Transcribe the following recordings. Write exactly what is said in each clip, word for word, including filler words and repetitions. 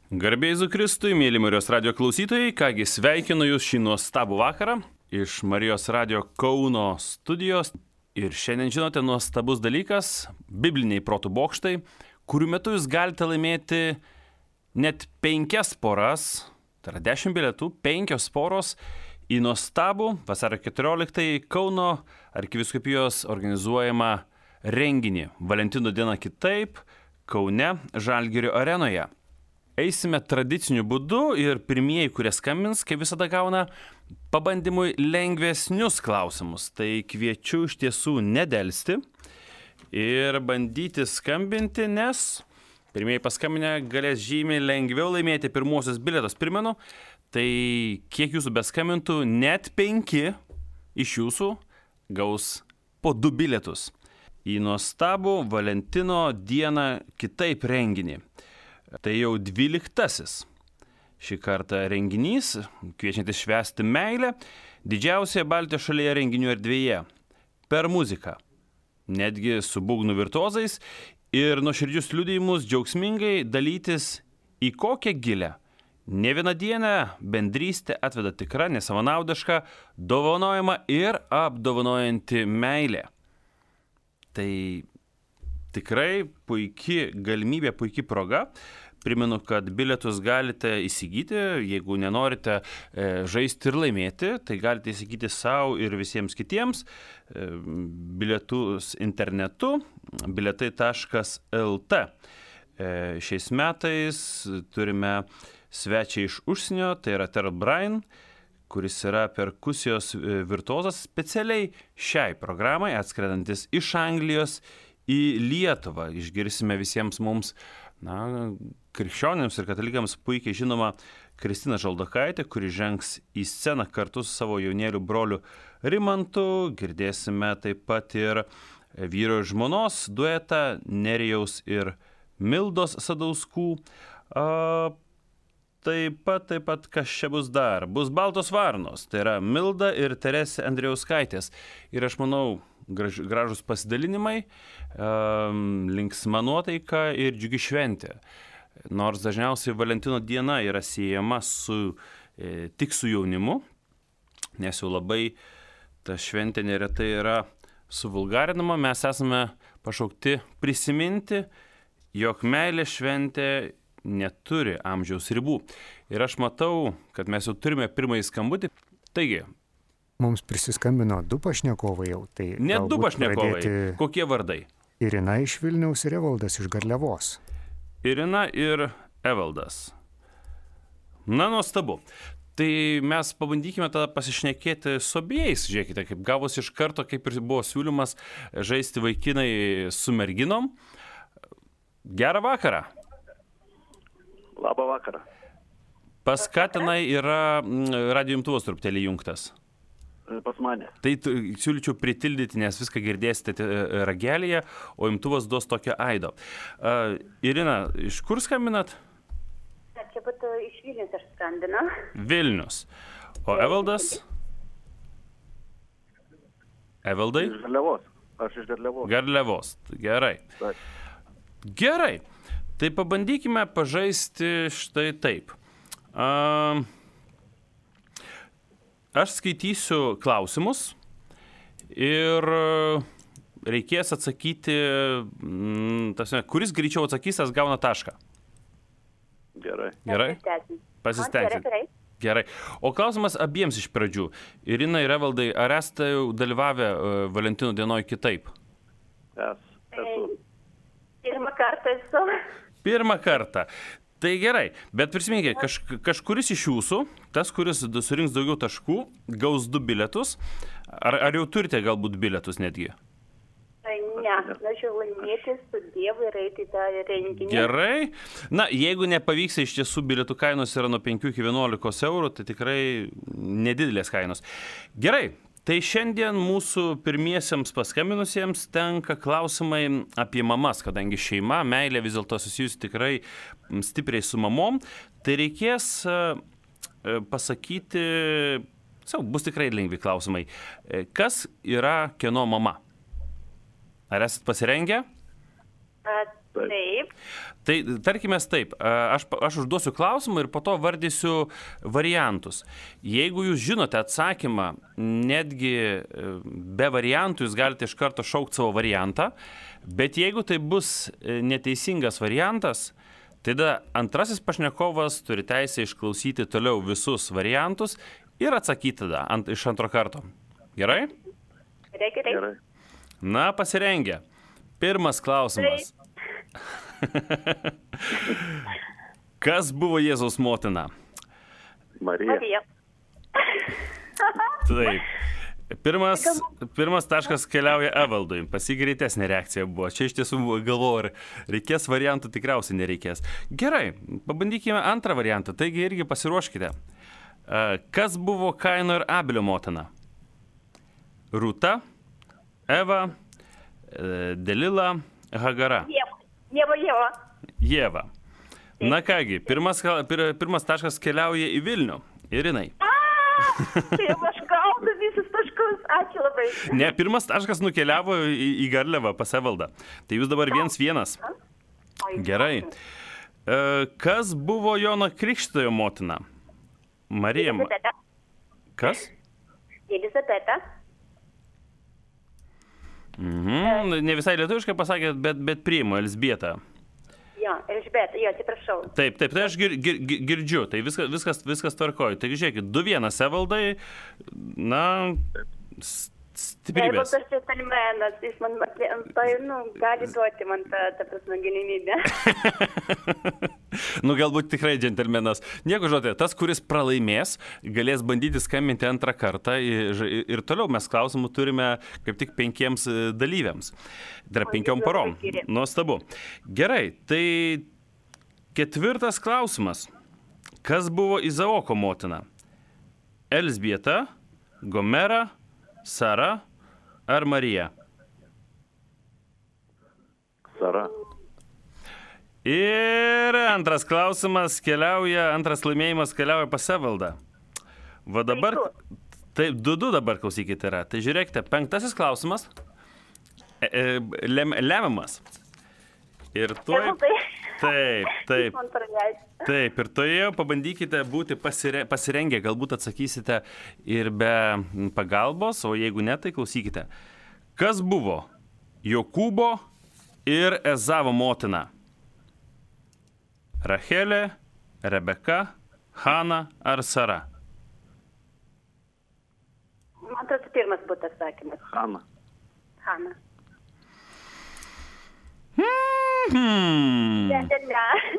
Garbė Jėzui Kristui, mėly Marijos radio klausytojai, kągi sveikinu Jūs šį nuostabų vakarą iš Marijos radio Kauno studijos. Ir šiandien žinote nuostabus dalykas – bibliniai protų bokštai, kurių metu Jūs galite laimėti net penkias poras, tai yra dešimt bilietų, penkios poros į nuostabų vasario keturioliktąją Kauno arkivyskupijos organizuojamą renginį Valentino diena kitaip Kaune Žalgirio arenoje. Eisime tradiciniu būdu ir pirmieji, kurie skambins, kaip visada gauna pabandymui lengvesnius klausimus. Tai kviečiu iš tiesų nedelsti ir bandyti skambinti, nes pirmieji paskambinę galės žymiai lengviau laimėti pirmuosius bilietus. Primenu, tai kiek jūsų beskambintų, net penki iš jūsų gaus po du bilietus į nuostabų Valentino dieną kitaip renginį. Tai jau dvyliktasis šį kartą renginys, kviečiantis švęsti meilę, didžiausioje Baltijos šalyje renginių erdvėje, per muziką, netgi su būgnų virtuozais ir nuoširdžius liudijimus džiaugsmingai dalytis į kokią gilę. Ne vienadienę bendrystę atveda tikra, nesavanaudiška, dovanojama ir apdovanojanti meilė. Tai tikrai puiki galimybė, puiki proga. Primenu, kad bilietus galite įsigyti, jeigu nenorite e, žaisti ir laimėti, tai galite įsigyti savo ir visiems kitiems e, bilietus internetu bilietai taškas el te. E, šiais metais turime svečią iš užsienio, tai yra Terrell Bryan, kuris yra perkusijos virtuozas specialiai šiai programai, atskrendantis iš Anglijos į Lietuvą. Išgirsime visiems mums, na, krikščionims ir katalikams puikiai žinoma Kristina Žaldokaitė, kuri žengs į sceną kartu su savo jaunėliu broliu Rimantu. Girdėsime taip pat ir vyro ir žmonos duetą Nerijaus ir Mildos Sadauskų. A, taip pat, taip pat, kas čia bus dar? Bus Baltos varnos, tai yra Milda ir Teresė Andrijauskaitės. Ir aš manau, Graž, gražus pasidalinimai, um, linksma nuotaika ir džiugi šventė. Nors dažniausiai Valentino diena yra siejama su, e, tik su jaunimu, nes jau labai ta šventė neretai yra suvulgarinama, mes esame pašaukti prisiminti, jog meilės šventė neturi amžiaus ribų. Ir aš matau, kad mes jau turime pirmąjį skambutį. Taigi, mums prisiskambino du pašnekovai jau. Tai net du pašnekovai. Pradėti... Kokie vardai? Irina iš Vilniaus ir Evaldas iš Garliavos. Irina ir Evaldas. Na, nuostabu. Tai mes pabandykime tada pasišnekėti su abiejais. Žiūrėkite, kaip gavus iš karto, kaip ir buvo siūlymas žaisti vaikinai su merginom. Gerą vakarą. Labą vakarą. Pas ką tenai yra radijo imtuvas truputėlį jungtas? Pas mane. Tai siūlyčiau pritildyti, nes viską girdėsite ragelėje, o imtuvas duos tokią aido. Uh, Irina, iš kur skambinat? Čia būtų iš Vilnius aš skambinu. Vilnius. O Evaldas? Evaldai? Iš Garliavos. Aš iš Garliavos. Garliavos. Gerai. Taip. Gerai. Tai pabandykime pažaisti štai taip. Uh, Aš skaitysiu klausimus ir reikės atsakyti, tasme, kuris greičiau atsakys, tas gauna tašką. Gerai. Gerai? Pasistengsit. Gerai. O klausimas abiems iš pradžių. Irina ir Evaldai, ar esate jau dalyvavę uh, Valentino dienoj kitaip? Es, esu. Pirmą kartą esu. Pirmą kartą. Tai gerai, bet prisiminkite, kaž, kažkuris iš jūsų, tas, kuris surinks daugiau taškų, gaus du bilietus. Ar, ar jau turite galbūt bilietus netgi? Ne, norėčiau laimėti su Dievu ir eiti į tą renginį. Gerai. Na, jeigu nepavyks, iš tiesų bilietų kainos yra nuo penkių iki vienuolikos eurų, tai tikrai nedidelės kainos. Gerai. Tai šiandien mūsų pirmiesiems paskambinusiems tenka klausimai apie mamas, kadangi šeima, meilė vis dėlto susijusi tikrai stipriai su mamom, tai reikės pasakyti, savo, bus tikrai lengvi klausimai, kas yra kieno mama? Ar esat pasirengę? Taip. Tai tarkime taip, aš, aš užduosiu klausimą ir po to vardysiu variantus. Jeigu jūs žinote atsakymą, netgi be variantų, jūs galite iš karto šaukti savo variantą, bet jeigu tai bus neteisingas variantas, tada antrasis pašnekovas turi teisę išklausyti toliau visus variantus ir atsakyti tada ant, iš antro karto. Gerai? Gerai, gerai. Gerai. Na, pasirengę. Pirmas klausimas. Kas buvo Jėzaus motina? Marija. Marija. Taip. Pirmas, pirmas taškas keliauja Evaldui. Pasigreitesnė reakcija buvo. Čia iš tiesų galvoju, ar reikės variantų, tikriausiai nereikės. Gerai, pabandykime antrą variantą. Taigi irgi pasiruoškite. Kas buvo Kaino ir Abelio motina? Rūta, Eva, Delila, Hagara. Jėva. Jėva, Jėva. Jėva. Na kągi, pirmas, pir, pirmas taškas keliauja į Vilnių. Ir jinai. Taip, aš gaunu visus taškus. Ačiū labai. Ne, pirmas taškas nukeliavo į, į Garliavą pas Evaldą. Tai jūs dabar viens vienas. Gerai. Kas buvo Jono Krikštytojo motina? Marija. Elizabeta. Kas? Elizabeta. Mhm. Ne visai lietuviškai pasakėt, bet, bet priimu, Elzbieta. Jo, Elžbieta, jo, atsiprašau. Taip, taip, tai aš gir, gir, girdžiu, tai viskas, viskas, viskas tvarkoju. Taigi žiūrėkit, du vienas Evaldai, na, stiprybės. Evaldas džentelmenas, jis man, tai, nu, gali duoti man tą, tą prasme, galimybę. Nu, galbūt tikrai džentelmenas. Nieko žodė, tas, kuris pralaimės, galės bandyti skambinti antrą kartą ir, ir toliau mes klausimų turime kaip tik penkiems dalyviams. Tai yra penkiom parom. Nuostabu. Gerai, tai ketvirtas klausimas. Kas buvo Izaoko motina? Elzbieta, Gomera, Sara ar Marija? Sara. Ir antras klausimas keliauja, antras laimėjimas keliauja pas Evaldą. Va dabar, taip, du du dabar klausykite yra. Tai žiūrėkite, penktasis klausimas, e, e, lem, lemiamas. Ir tuoj, taip, taip, taip, ir tuoj pabandykite būti pasire, pasirengę, galbūt atsakysite ir be pagalbos, o jeigu ne, tai klausykite. Kas buvo Jokūbo ir Ezavo motina? Rachelė, Rebeka, Hana ar Sara? Man atrodo, pirmas būtų atsakymas. Hana. Hana. Hmm. Ne, ne,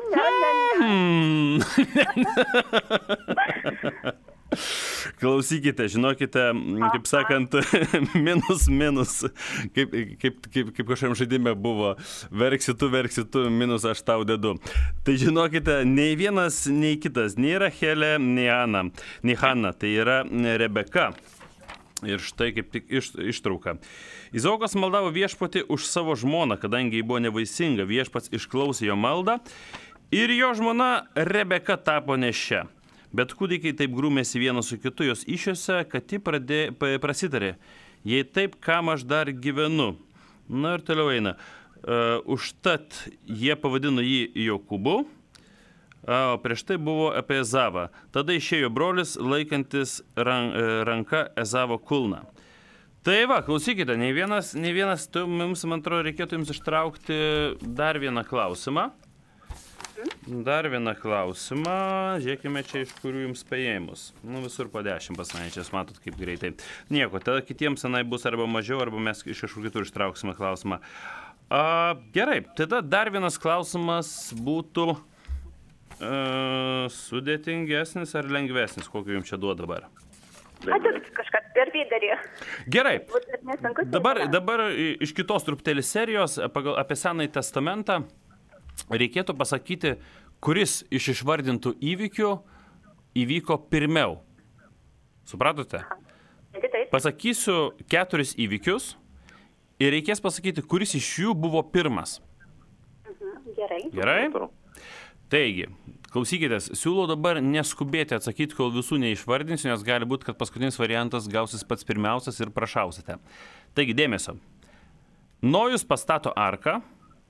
ne, ne, ne. Klausykite, žinokite, kaip sakant, minus, minus, kaip, kaip, kaip, kaip kažkam žaidime buvo, verksi tu, verksi tu, minus aš tau dedu. Tai žinokite, nei vienas, nei kitas, nei Rachelė, nei Ana, nei Hana, tai yra Rebeka. Ir štai kaip tik iš, ištrauka. Izaokas maldavo viešpatį už savo žmoną, kadangi ji buvo nevaisinga, viešpats išklausė jo maldą ir jo žmona Rebeka tapo neščia. Bet kūdikiai taip grūmėsi vienas su kitu jos iššiose, kad ji pradė, prasitarė. Jei taip, kam aš dar gyvenu? Na ir toliau eina. Uh, užtat jie pavadino jį Jokūbu, o prieš tai buvo apie Ezavą. Tada išėjo brolis, laikantis ran, ranka Ezavo kulną. Tai va, klausykite, nei vienas, nei vienas, tu, mums, man atrodo, reikėtų jums ištraukti dar vieną klausimą. Dar vieną klausimą. Žiūrėkime čia, iš kurių jums paėmus. Nu, visur po dešimt pas mane, čia matot kaip greitai. Nieko, tada kitiems senai bus arba mažiau, arba mes iš kažkur kitur ištrauksime klausimą. A, gerai, tada dar vienas klausimas būtų a, sudėtingesnis ar lengvesnis, kokį jums čia duoda dabar. Ačiū, kažką per vidurį. Gerai, dabar, dabar iš kitos truputėlį serijos pagal, apie Senąjį testamentą. Reikėtų pasakyti, kuris iš išvardintų įvykių įvyko pirmiau. Supratote? Pasakysiu keturis įvykius ir reikės pasakyti, kuris iš jų buvo pirmas. Gerai. Gerai? Taigi, klausykitės, siūlau dabar neskubėti atsakyti, kol visų neišvardinsiu, nes gali būti, kad paskutinis variantas gausis pats pirmiausias ir prašausite. Taigi, dėmesio. Nojus pastato arką.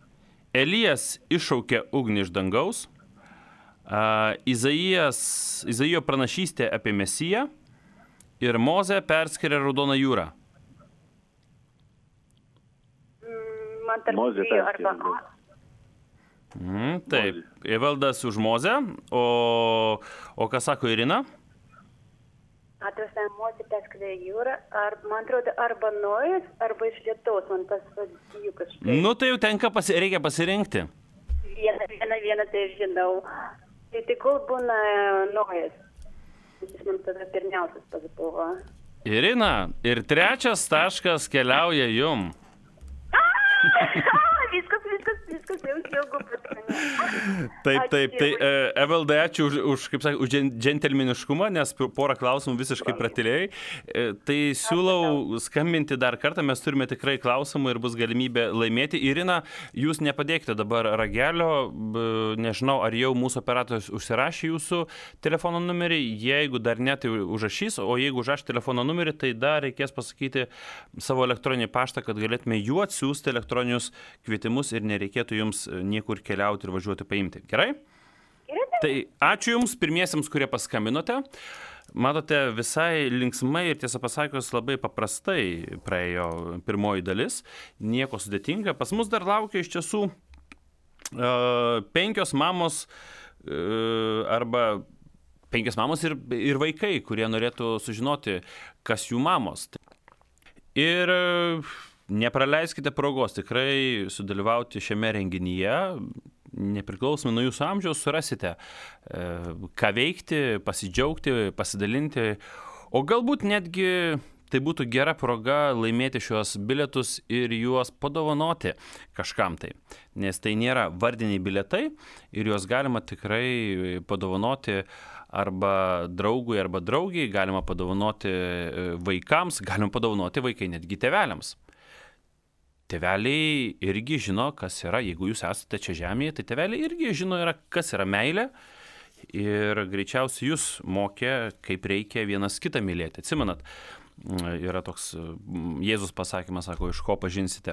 Elijas iššaukė ugnį iš dangaus. Uh, Izaijas, Izaijo pranašystė apie Mesiją ir Mozė perskiria Raudoną jūrą. Man tarp Mozė dviejų perskėlė. arba... Mm, taip, Evaldas už Mozę, o, o ką sako Irina? Atrasta Mozė perskėlė jūrą, ar, man atrodo, arba Nojas, arba iš Lietuvos, man tas vadiju kažkaip. Nu tai jau tenka, pasi, reikia pasirinkti. Vieną, vieną, vieną tai žinau. Tai tik kol būna Nojas. Jis man tada pirmiausias pas buvo. Irina, ir trečias taškas keliauja jum. Viskas, viskas, viskas, jau džiaugu pas mane. Taip, taip, tai Ačiū. e, Evaldai, ačiū už, už, kaip sakė, už džen- džentelmeniškumą, nes p- porą klausimų visiškai pratilėjai. E, tai siūlau skambinti dar kartą, mes turime tikrai klausimų ir bus galimybė laimėti. Irina, jūs nepadėkite dabar ragelio, b, nežinau, ar jau mūsų operatorius užsirašė jūsų telefono numerį, jeigu dar ne, tai užrašys, o jeigu užrašė telefono numerį, tai dar reikės pasakyti savo elektroninį paštą, kad galėtume jų atsiųsti elektroninius kvietimus ir nereikėtų jums niekur keliauti ir važiuoti paimti. Gerai? Gerai. Tai ačiū Jums pirmiesiems, kurie paskambinote. Matote, visai linksmai ir tiesą pasakius labai paprastai praėjo pirmoji dalis. Nieko sudėtinga. Pas mus dar laukia iš tiesų uh, penkios mamos uh, arba penkios mamos ir, ir vaikai, kurie norėtų sužinoti, kas jų mamos. Ir uh, nepraleiskite progos tikrai sudalyvauti šiame renginyje. Nepriklausomai nuo jūsų amžiaus surasite, e, ką veikti, pasidžiaugti, pasidalinti, o galbūt netgi tai būtų gera proga laimėti šios bilietus ir juos padovanoti kažkam tai, nes tai nėra vardiniai bilietai ir juos galima tikrai padovanoti arba draugui, arba draugiai, galima padovanoti vaikams, galima padovanoti vaikai netgi tėveliams. Tėveliai irgi žino, kas yra, jeigu jūs esate čia žemėje, tai tėveliai irgi žino, yra, kas yra meilė ir greičiausiai jūs mokė, kaip reikia vienas kitą mylėti. Atsimenat, yra toks Jėzus pasakymas, sako, iš ko pažinsite,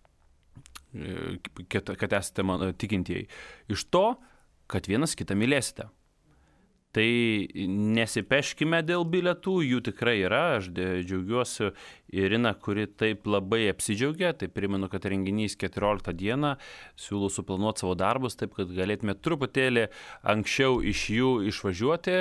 kad esate tikintieji. Iš to, kad vienas kitą mylėsite. Tai nesipeškime dėl bilietų, jų tikrai yra, aš džiaugiuosi Irina, kuri taip labai apsidžiaugia, tai primenu, kad renginys keturioliktą dieną, siūlau suplanuoti savo darbus, taip kad galėtume truputėlį anksčiau iš jų išvažiuoti.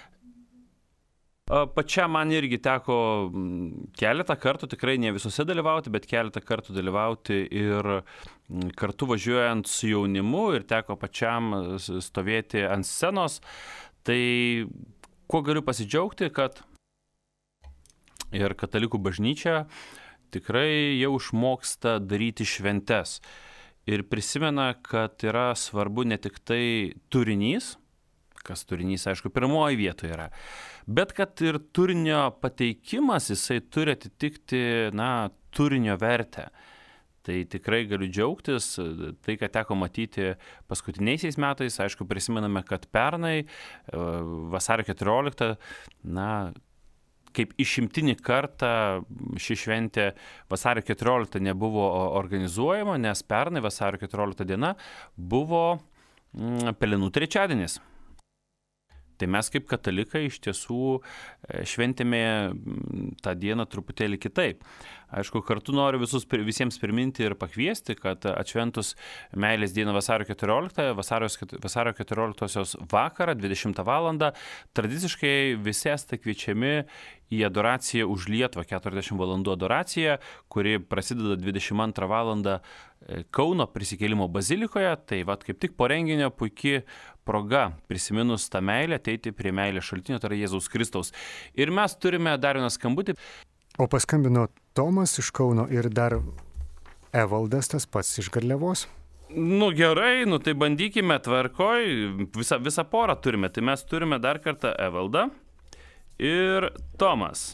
Pačia man irgi teko keletą kartų, tikrai ne visose dalyvauti, bet keletą kartų dalyvauti ir kartu važiuojant su jaunimu ir teko pačiam stovėti ant scenos. Tai kuo galiu pasidžiaugti, kad ir katalikų bažnyčia tikrai jau išmoksta daryti šventes ir prisimena, kad yra svarbu ne tik tai turinys, kas turinys, aišku, pirmoji vietoje yra, bet kad ir turinio pateikimas, jisai turi atitikti, na, turinio vertę. Tai tikrai galiu džiaugtis, tai, kad teko matyti paskutiniaisiais metais, aišku, prisimename, kad pernai, vasario keturioliktą, na, kaip išimtinį kartą ši šventė vasario keturioliktą nebuvo organizuojama, nes pernai vasario keturiolikta diena buvo Pelenų trečiadienis. Tai mes kaip katalikai iš tiesų šventėme tą dieną truputėlį kitaip. Aišku, kartu noriu visus, visiems priminti ir pakviesti, kad atšventus meilės dieną vasario keturioliktą, vasario, vasario keturioliktosios vakarą, dvidešimtą valandą, tradiciškai visi esate kviečiami į adoraciją už Lietuvą, keturiasdešimt valandų adoraciją, kuri prasideda dvidešimt antrą valandą Kauno prisikėlimo bazilikoje. Tai vat kaip tik po renginio puikiai proga prisiminus tą meilę ateiti prie meilės šaltinio, tai yra Jėzaus Kristaus. Ir mes turime dar vieną skambutį. O paskambino Tomas iš Kauno ir dar Evaldas, tas pats iš Garliavos. Nu gerai, nu tai bandykime, tvarkoj, visą, visą porą turime. Tai mes turime dar kartą Evaldą ir Tomas.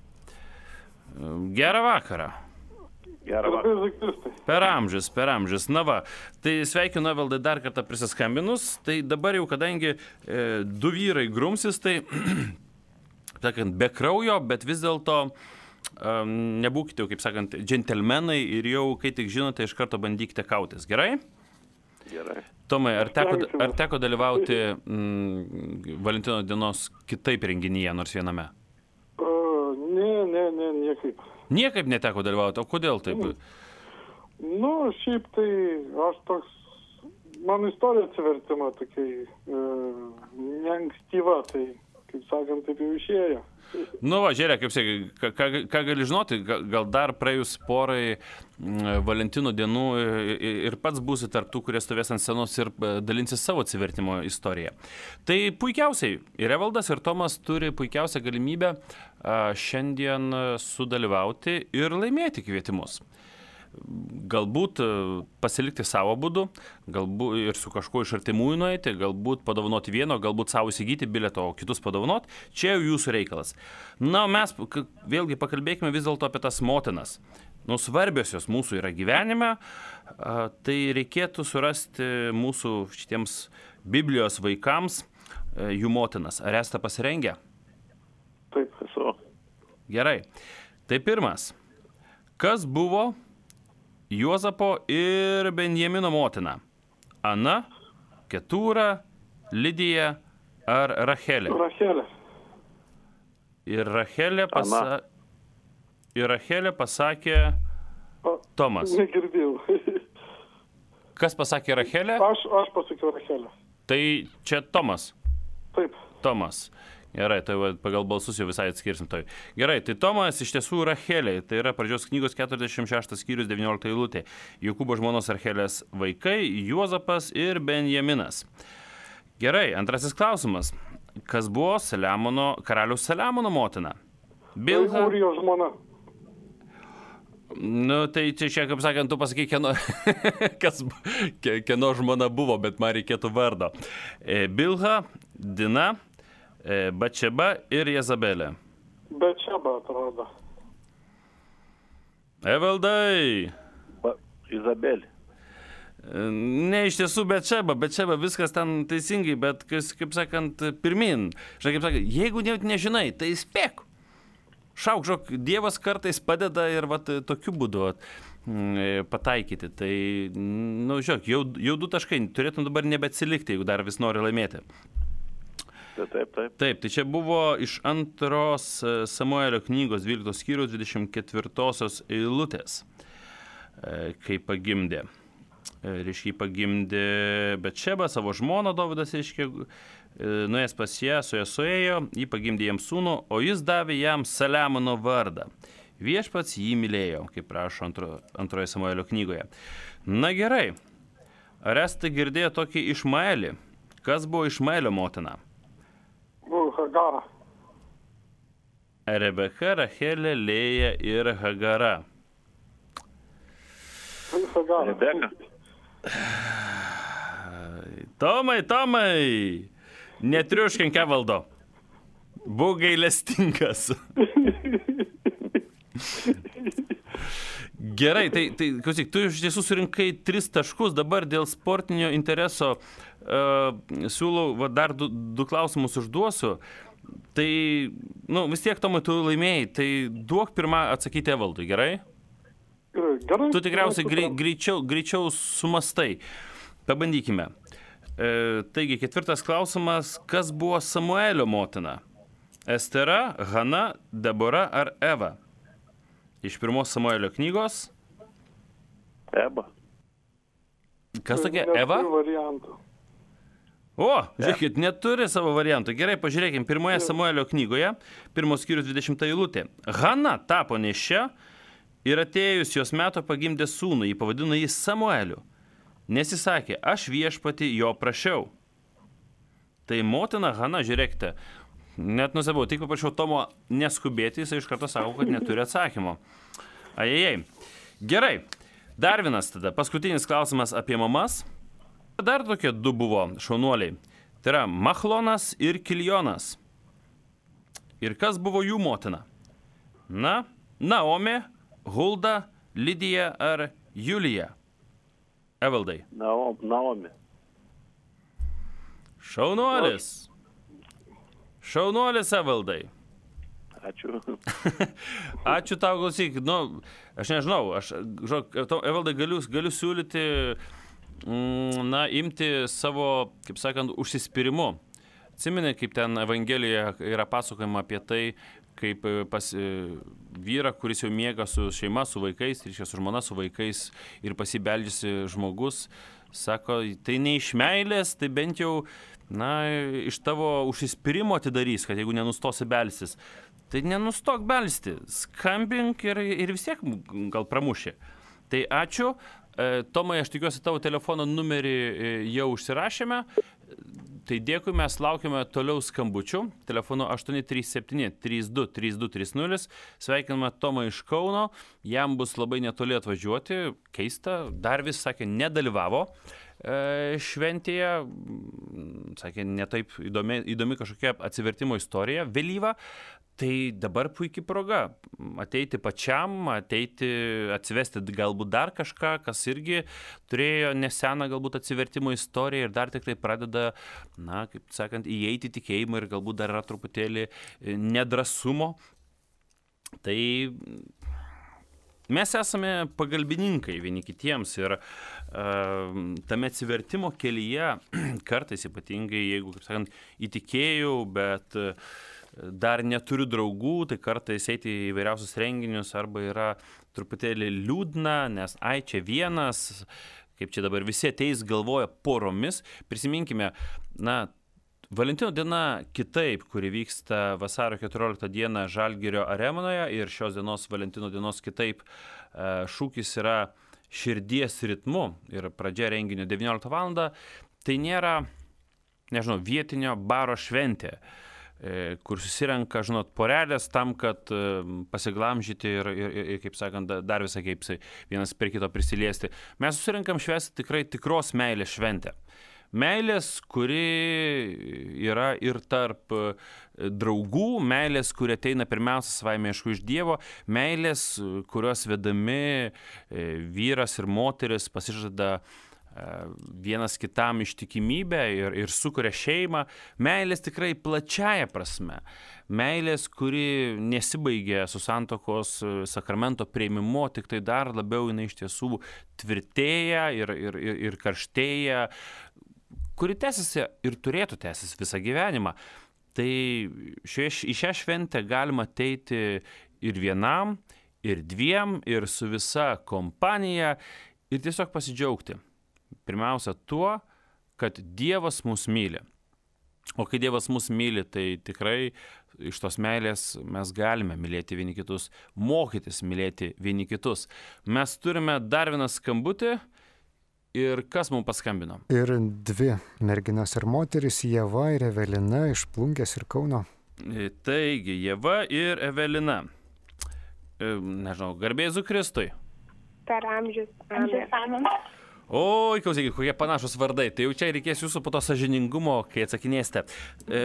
Gerą vakarą. Gerą vakarą. Per amžius, per amžius. Na va, tai sveikinu Evaldai dar kartą prisiskambinus. Tai dabar jau, kadangi e, du vyrai grumsis, tai, sakant, be kraujo, bet vis dėlto e, nebūkite jau, kaip sakant, džentelmenai ir jau, kai tik žinote, iš karto bandykite kautis. Gerai? Gerai. Tomai, ar teko, ar teko dalyvauti mm, Valentino dienos kitaip renginyje, nors viename? Uh, ne, ne, ne, niekaip. Niekaip neteko dalyvauti, o kodėl taip? Nu, šiaip tai aš toks, mano istorija atsivertima tokiai uh, neankstyva, tai, kaip sakant, taip jau išėjo. Nu, va, žiūrėk, kaip sakai, ką, ką, ką gali žinoti, gal dar praėjus porai Valentino dienų ir pats būsi tarp tų, kurie stovės ant scenos ir dalinsis savo atsivertimo istoriją. Tai puikiausiai, ir Evaldas, ir Tomas turi puikiausią galimybę šiandien sudalyvauti ir laimėti kvietimus. Galbūt pasilikti savo būdu, galbūt ir su kažkuo iš artimųjų nueiti, galbūt padovanoti vieno, galbūt savo įsigyti bilietą, o kitus padovanoti, čia jau jūsų reikalas. Na, mes vėlgi pakalbėkime vis dėlto apie tas motinas. Nu, svarbiosios mūsų yra gyvenime, tai reikėtų surasti mūsų šitiems Biblijos vaikams jų motinas. Ar esate pasirengę? Taip, esu. Gerai. Tai pirmas. Kas buvo Juozapo ir Benjamino motina? Ana, Ketūra, Lidija ar Rachelė? Rachelė. Ir Rachelė, pasa... ir Rachelė pasakė Tomas. Negirdėjau. Kas pasakė Rachelė? Aš, aš pasakiau Rachelė. Tai čia Tomas. Taip. Tomas. Gerai, tai va, pagal balsus jau visai atskirsim tai. Gerai, tai Tomas iš tiesų Rachelė, tai yra pradžios knygos keturiasdešimt šeštas skyrius devyniolikta eilutė. Jokūbo žmonos Rachelės vaikai, Juozapas ir Benjaminas. Gerai, antrasis klausimas. Kas buvo Saliamono, karaliaus Saliamono motina? Bilha. Urijo žmona. Nu, tai čia, čia kaip sakant, tu pasakai, kieno, kas, kieno žmona buvo, bet man reikėtų vardo. Bilha, Dina, Bačeba ir Jezabelė. Bačeba atrodo. Evaldai. Ba, Izabelė. Ne, iš tiesų Bačeba, Bačeba, viskas ten teisingai, bet, kas, kaip sakant, pirmin. Žinai, kaip sakant, jeigu ne, nežinai, tai spėk. Šauk, žok, Dievas kartais padeda ir vat, tokiu būdu vat, pataikyti. Tai, nu, žiūrėk, jau, jau du taškai, turėtum dabar nebeatsilikti, jeigu dar vis nori laimėti. Taip, taip, taip. Taip, tai čia buvo iš antros Samuelio knygos dvyliktos skyriaus dvidešimt ketvirtosios eilutės, kai pagimdė. Reiškia, pagimdė Betšeba, savo žmoną Dovydas, reiškia, nuėjęs pas ją, su ją suėjo, jį pagimdė jam sūnų, o jis davė jam Saliamono vardą. Viešpats jį mylėjo, kaip rašo antro, antroje Samuelio knygoje. Na gerai, ar esate girdėję tokį Išmaelį? Kas buvo Išmaelio motina? Buvo Hagara. Rebeka, Rachelė, Lėja ir Hagara. Hagara. Rebeka. Tomai, Tomai, netriuškink Evaldo. Būk gailestingas. Gerai, tai, tai klausyk, tu iš tiesų surinkai tris taškus, dabar dėl sportinio intereso uh, siūlau, va, dar du, du klausimus užduosiu. Tai, nu, vis tiek, Tomai, tu laimėjai, tai duok pirmą atsakyti Evaldui, gerai? Gerai. Tu tikriausiai grei, greičiau, greičiau sumastai. Pabandykime. E, taigi, ketvirtas klausimas, kas buvo Samuelio motina? Estera, Hana, Debora ar Eva? Iš pirmos Samuelio knygos. Eva. Kas tokia Eva? Variantų. O, žiūrėkit, neturi savo variantų. Gerai, pažiūrėkime, pirmoje Samuelio knygoje, pirmos skyrius dvidešimta eilutė. Hana tapo nėščia ir atėjus jos meto pagimdė sūnų, jį pavadino jį Samueliu. Nes jis sakė, aš viešpatį jo prašiau. Tai motina Hana, žiūrėkite, net nusibau, tik paprašiau Tomo neskubėti, jis iš karto sako, kad neturi atsakymo. Ajajai. Gerai, dar vienas tada, paskutinis klausimas apie mamas. Dar tokie du buvo šaunuoliai. Tai yra Machlonas ir Kiljonas. Ir kas buvo jų motina? Na, Naomi, Hulda, Lidija ar Julija? Evaldai. Naomi. Šaunuolis. Šaunuolis, Evaldai. Ačiū. Ačiū tau, klausyk. Nu, aš nežinau, aš, žinok, Evaldai, galiu, galiu siūlyti na, imti savo, kaip sakant, užsispyrimu. Atsimeni, kaip ten Evangelijoje yra pasakojama apie tai, kaip pas vyrą, kuris jau miega su šeima, su vaikais, ir su žmona, su vaikais, ir pasibeldžiasi žmogus, sako, tai ne iš meilės, tai bent jau, na, iš tavo užsispyrimo atidarys, kad jeigu nenustosi belstis, tai nenustok belsti, skambink ir, ir vis tiek gal pramuši. Tai ačiū. Tomai, aš tikiuosi, tavo telefono numerį jau užsirašėme. Tai dėkui, mes laukiame toliau skambučių. Telefonu aštuoni trys septyni trys du trys du trys nulis. Sveikiname Tomą iš Kauno. Jam bus labai netoli atvažiuoti. Keista, dar vis, sakė, nedalyvavo e, šventėje. Sakė, netaip įdomi, įdomi kažkokia atsivertimo istorija vėlyva. Tai dabar puikiai proga ateiti pačiam, ateiti, atsivesti galbūt dar kažką, kas irgi turėjo neseną galbūt atsivertimo istoriją ir dar tik tai pradeda, na, kaip sakant, įeiti tikėjimą ir galbūt dar yra truputėlį nedrasumo. Tai mes esame pagalbininkai vieni kitiems ir uh, tame atsivertimo kelyje kartais ypatingai, jeigu, kaip sakant, įtikėjau, bet uh, dar neturiu draugų, tai kartais eiti į įvairiausius renginius arba yra truputėlį liūdna, nes ai čia vienas, kaip čia dabar visi ateis galvoja poromis. Prisiminkime, na, Valentino diena kitaip, kuri vyksta vasario keturioliktą dieną Žalgirio arenoje ir šios dienos Valentino dienos kitaip šūkis yra širdies ritmu ir pradžia renginio devynioliktą valandą, tai nėra, nežinau, vietinio baro šventė, kur susirenka, žinot, porelės tam, kad pasiglamžyti ir, ir, ir, kaip sakant, dar visą kaip vienas per kito prisiliesti. Mes susirenkam švęsti tikrai tikros meilės šventę. Meilės, kuri yra ir tarp draugų, meilės, kuri ateina pirmiausia savaime aišku iš Dievo, meilės, kurios vedami vyras ir moteris pasižada vienas kitam ištikimybę ir, ir sukuria šeimą. Meilės tikrai plačiaja prasme. Meilės, kuri nesibaigia su santuokos sakramento priėmimu, tik tai dar labiau jinai iš tiesų tvirtėja ir, ir, ir, ir karštėja, kuri tęsiasi ir turėtų tęsis visą gyvenimą. Tai šioje, į šią šventę galima ateiti ir vienam, ir dviem, ir su visa kompanija ir tiesiog pasidžiaugti. Pirmiausia tuo, kad Dievas mus myli. O kai Dievas mus myli, tai tikrai iš tos meilės mes galime mylėti vieni kitus, mokytis mylėti vieni kitus. Mes turime dar vieną skambutį ir kas mums paskambino? Ir dvi merginos ir moteris, Ieva ir Evelina iš Plungės ir Kauno. Taigi, Ieva ir Evelina. Nežinau, garbė Jėzui Kristui. Per amžius. Amen. Oi, klausykit, kokie panašus vardai. Tai jau čia reikės jūsų po to sąžiningumo, kai atsakinėsite. E,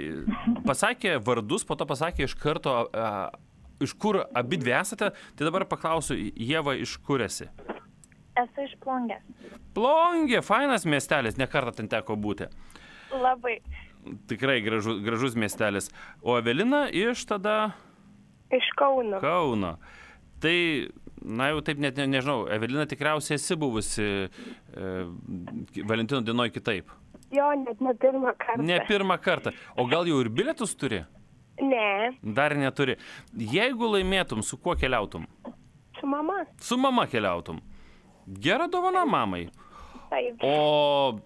pasakė vardus, po to pasakė iš karto, a, iš kur abi dvi esate. Tai dabar paklausiu, Ieva, iš kur esi? Esu iš Plungės. Plungė, fainas miestelis, ne kartą ten teko būti. Labai. Tikrai gražu, gražus miestelis. O Evelina iš tada? Iš Kauno. Kauno. Tai... Na jau taip net ne, nežinau, Evelina tikriausiai esi buvusi e, Valentino dienoje kitaip. Jo, net ne pirmą kartą. Ne pirmą kartą. O gal jau ir bilietus turi? Ne. Dar neturi. Jeigu laimėtum, su kuo keliautum? Su mama. Su mama keliautum. Gera dovana mamai. Taip. O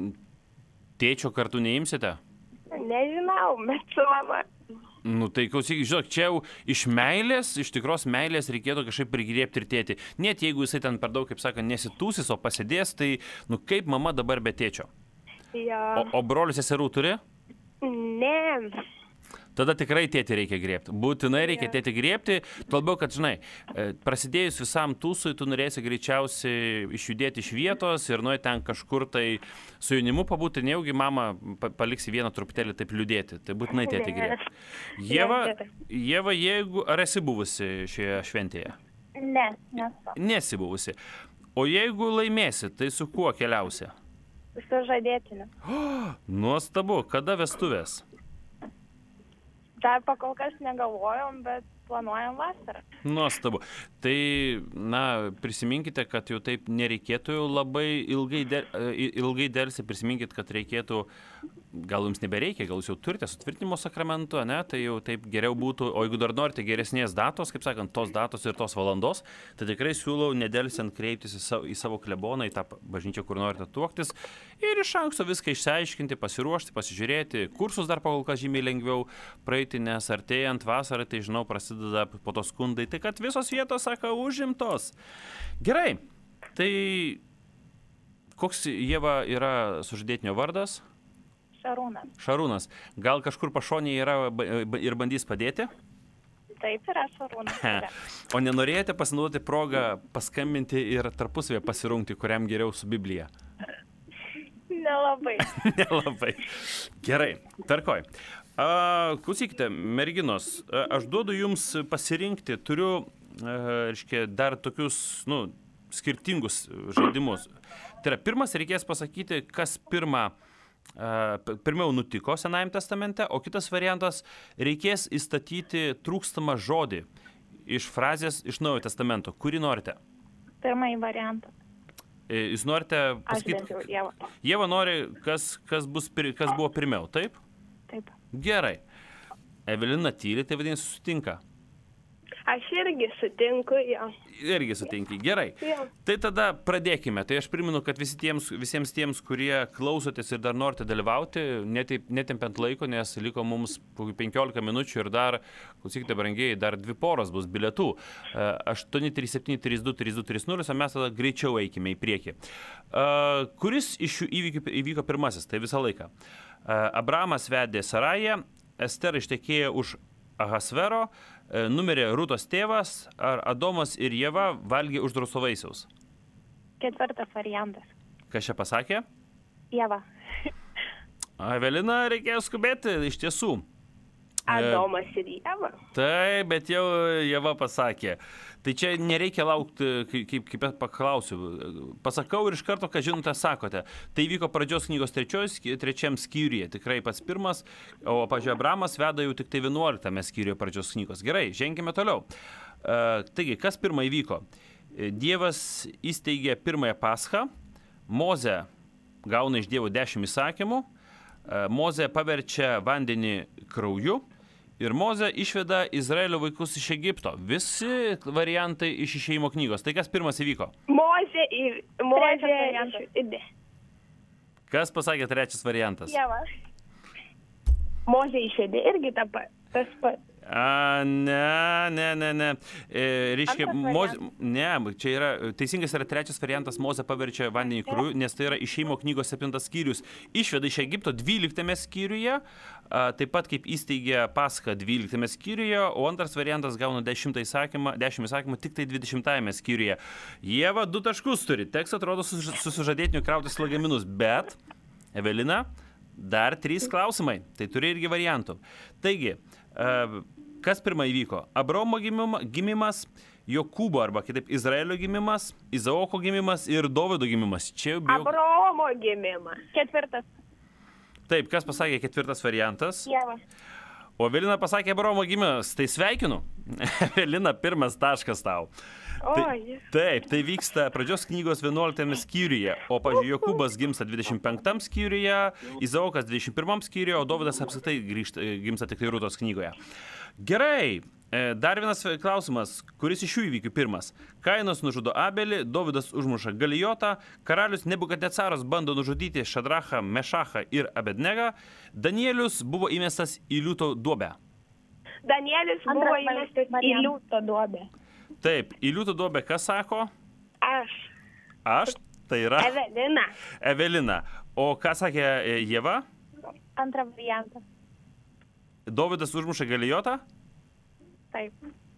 tėčio kartu neimsite? Nežinau, bet su mama. Nu tai klausyk, žinok, čia jau iš meilės, iš tikros meilės reikėtų kažkaip prigriebti ir tėti. Net jeigu jisai ten per daug, kaip sakant, nesitūsis, o pasėdės, tai nu kaip mama dabar be tėčio? Jo. O, o brolius seserų turi? Ne. Tada tikrai tėtį reikia griebti. Būtinai reikia tėtį griebti, tuo labiau, kad, žinai, prasidėjus visam tūsui, tu norėsi greičiausiai išjudėti iš vietos ir nuėti ten kažkur tai su jaunimu pabūti, nejaugi mama paliksi vieną truputėlį taip liūdėti. Tai būtinai tėtį griebti. Ieva, Ieva, jeigu, ar esi buvusi šioje šventėje? Ne, nesu. Nesi buvusi. O jeigu laimėsi, tai su kuo keliausi? Su žadėtiniu. Oh, nuostabu, kada vestuvės? Dar pakol kas negalvojom, bet planuojam vasarą. Nuostabu. Tai, na, prisiminkite, kad jau taip nereikėtų labai ilgai, de, ilgai dėlsi, prisiminkit, kad reikėtų, gal jums nebereikia, gal jūs jau turite sutvirtinimo sakramento, ne, tai jau taip geriau būtų, o jeigu dar norite geresnės datos, kaip sakant, tos datos ir tos valandos, tai tikrai siūlau nedėlsiant kreiptis į savo, į savo kleboną, į tą bažnyčią, kur norite tuoktis ir iš anksto viską išsiaiškinti, pasiruošti, pasižiūrėti, kursus dar pakol kas žymiai lengviau praeiti, nes artėjant vasarą, tai žinau, prasideda po to skundai, tai kad visos vietos, sako, užimtos. Gerai, tai koks Ieva yra sužadėtinio vardas? Šarūnas. Šarūnas. Gal kažkur pašonėje yra ir bandys padėti? Taip yra Šarūnas. Yra. O nenorėjote pasinaudoti progą paskambinti ir tarpusavėje pasirungti, kuriam geriau su Biblija? Nelabai. Nelabai. Gerai, tvarkoj. A, klausykite, merginos, a, aš duodu jums pasirinkti, turiu, a, reiškia, dar tokius, nu, skirtingus žaidimus. Tai yra, pirmas reikės pasakyti, kas pirmą, a, pirmiau nutiko Senajame testamente, o kitas variantas reikės įstatyti trūkstamą žodį iš frazės iš Naujojo testamento. Kurį norite? Pirmąjį variantą. Jūs norite pasakyti... Aš bent jau Ieva. Ieva nori, kas, kas, bus, kas buvo pirmiau, taip? Taip. Gerai. Evelina tyli, tai vadinasi sutinka. Aš irgi sutinku, jo. Irgi sutinki. Gerai. Jo. Tai tada pradėkime. Tai aš primenu, kad visi tiems, visiems tiems, kurie klausotės ir dar norite dalyvauti, netip, netempiant laiko, nes liko mums penkiolika minučių ir dar, klausykite, brangiai, dar dvi poros bus bilietų. aštuoni trys septyni trys du trys du trys nulis, o mes tada greičiau eikime į priekį. Kuris iš šių įvykių įvyko pirmasis? Tai visą laiką. Abramas vedė Sarają, Ester ištekėjo už Ahasvero, numirė Rūtos tėvas, ar Adomas ir Ieva valgė uždrausto vaisiaus? Ketvirtas variantas. Kas čia pasakė? Ieva. Evelina, reikėjo skubėti, iš tiesų. Adomas ir Ieva. Taip, bet jau Ieva pasakė. Tai čia nereikia laukti, kaip, kaip paklausiu. Pasakau ir iš karto, ką žinote, sakote. Tai vyko pradžios knygos trečios, trečiam skyriuje, tikrai pats pirmas, o, pažiūrėjau, Abramas veda jau tik tai vienuoliktame skyriuje pradžios knygos. Gerai, ženkime toliau. Uh, taigi, kas pirmą įvyko? Dievas įsteigė pirmąją paschą, Mozė gauna iš Dievo dešimt įsakymų, uh, Mozė paverčia vandenį krauju, ir Mozė išveda Izraelio vaikus iš Egipto. Visi variantai iš išėjimo knygos. Tai kas pirmas įvyko? Mozė ir... Mozė išvedė. Kas pasakė trečias variantas? Ieva. Mozė išvedė irgi ta pa, tas pats. A, ne, ne, ne, ne. E, reiškia, Mozė, ne, čia yra, teisingas yra trečias variantas, Mozė paverčia vandenį krauju, nes tai yra išėjimo knygos septintas skyrius. Išveda iš Egipto dvyliktame skyriuje, a, taip pat kaip įsteigė paschą dvyliktame skyriuje, o antras variantas gauna dešimtą įsakymą, dešimt įsakymų tik tai dvidešimtajame skyriuje. Ieva du taškus turi, teks atrodo su, su sužadėtiniu krautis lagaminus, bet, Evelina, dar trys klausimai, tai turi irgi variantų. Taigi, a, kas pirmą įvyko? Abraomo gimimas, Jokūbo arba kitaip Izraelio gimimas, Izaoko gimimas ir Dovydo gimimas. Čia jau... Abraomo gimimas. Ketvirtas. Taip, kas pasakė ketvirtas variantas? Ieva. O Evelina pasakė Abraomo gimimas. Tai sveikinu. Evelina, pirmas taškas tau. Tai, taip, tai vyksta pradžios knygos vienuoliktame skyriuje, o, pavyzdžiui, Jokūbas gimsta dvidešimt penktam skyriuje, Izaokas dvidešimt pirmam skyriuje, o Dovydas apskritai grįžta, gimsta tik tai Rūtos knygoje. Gerai, dar vienas klausimas, kuris iš šių įvykių pirmas. Kainas nužudo Abelį, Dovydas užmuša Galijotą, karalius Nebukadnecaras bando nužudyti Šadrachą, Mešachą ir Abednegą, Danielius buvo įmestas į liūto duobę. Danielius buvo įmestas į liūto duobę. Taip, į liūto duobę kas sako? Aš. Aš? Tai yra? Evelina. Evelina. O ką sakė Ieva? Antrą variantą. Dovydas užmuša Galijotą? Taip.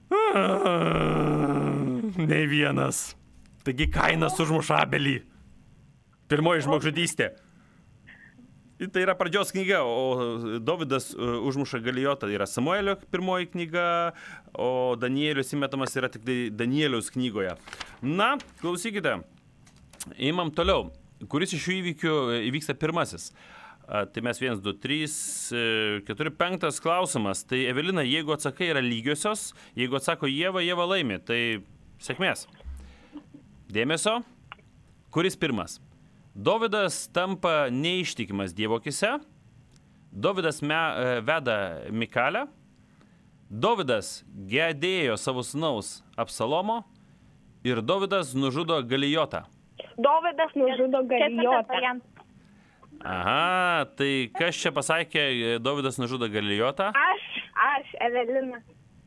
Nei vienas. Taigi Kainas užmuša Abelį. Pirmoji žmogžudystė. Tai yra pradžios knyga, o Dovydas užmuša Galijotą yra Samuelio pirmoji knyga, o Danielius įmetamas yra tik Danieliaus knygoje. Na, klausykite, imam toliau. Kuris iš šių įvykių įvyksta pirmasis? Tai mes vienas, du, trys, keturi, penktas klausimas. Tai Evelina, jeigu atsakai yra lygiosios, jeigu atsako Ieva, Ieva laimi. Tai sėkmės. Dėmesio. Kuris pirmas? Dovydas tampa neištikimas Dievo akyse. Dovydas me, veda Mikalę. Dovydas gedėjo savo sūnaus Absalomo. Ir Dovydas nužudo Galijotą. Dovydas nužudo Galijotą. Aha, tai kas čia pasakė, Dovydas nužudo Galijotą? Aš, aš, Evelina.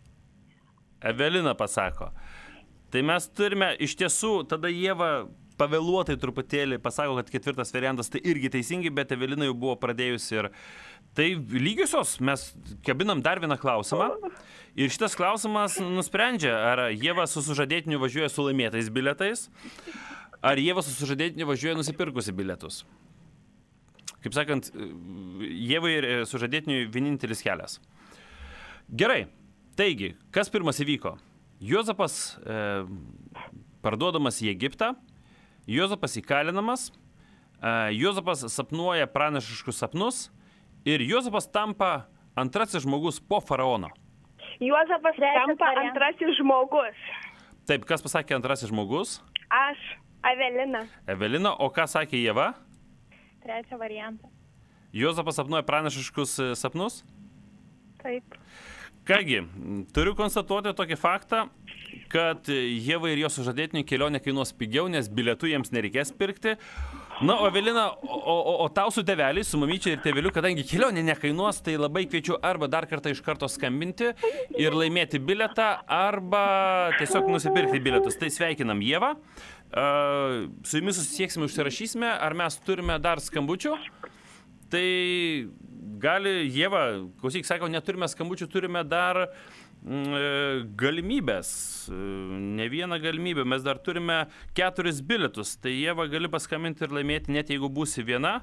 Evelina pasako. Tai mes turime, iš tiesų, tada Ieva pavėluotai truputėlį pasako, kad ketvirtas variantas tai irgi teisingai, bet Evelina jau buvo pradėjusi ir tai lygiosios, mes kabinam dar vieną klausimą. Ir šitas klausimas nusprendžia, ar Ieva su sužadėtiniu važiuoja su laimėtais bilietais, ar Ieva su sužadėtiniu važiuoja nusipirkusi bilietus. Kaip sakant, Ievai ir sužadėtiniui vienintelis kelias. Gerai, taigi, kas pirmas įvyko? Juozapas e, parduodamas į Egiptą, Juozapas įkalinamas, e, Juozapas sapnuoja pranašiškus sapnus ir Juozapas tampa antrasis žmogus po faraono. Juozapas tampa antrasis žmogus. Taip, kas pasakė antrasis žmogus? Aš, Evelina. Evelina, o ką sakė Ieva? Trečią variantą. Juozapas sapnuoja pranašiškus sapnus? Taip. Kągi, turiu konstatuoti tokį faktą, kad Ievai ir jos sužadėtiniui kelionė kainuos pigiau, nes bilietų jiems nereikės pirkti. Na, o Evelina, o, o, o tau su tėveliais, su mamyčia ir tėveliu, kadangi kelionė nekainuos, tai labai kviečiu arba dar kartą iš karto skambinti ir laimėti bilietą, arba tiesiog nusipirkti bilietus. Tai sveikinam Ievą. Uh, su jumis susisieksime, užsirašysime, ar mes turime dar skambučių. Tai gali, Ieva, klausyk, sako, neturime skambučių, turime dar mm, galimybės, ne vieną galimybę, mes dar turime keturis bilietus, tai Ieva gali paskambinti ir laimėti, net jeigu būsi viena,